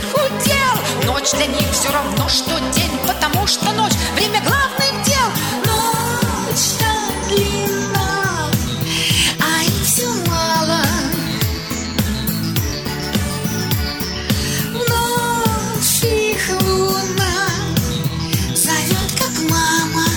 похудел. Ночь для них все равно, что день, потому что ночь — время главных дел. Ночь так длинна, а им все мало. В ночь их луна зовет, как мама.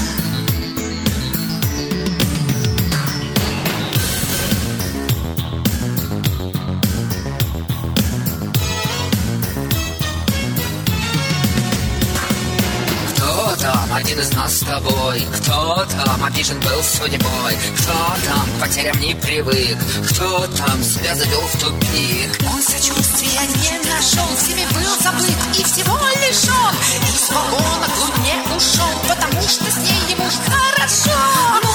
Кто там один из нас с тобой? Кто там обижен был судьбой? Кто там к потерям не привык? Кто там себя завел в тупик? Он сочувствия не нашел, всеми был забыт и всего лишен. Из вагона к луне ушел, потому что с ней ему хорошо.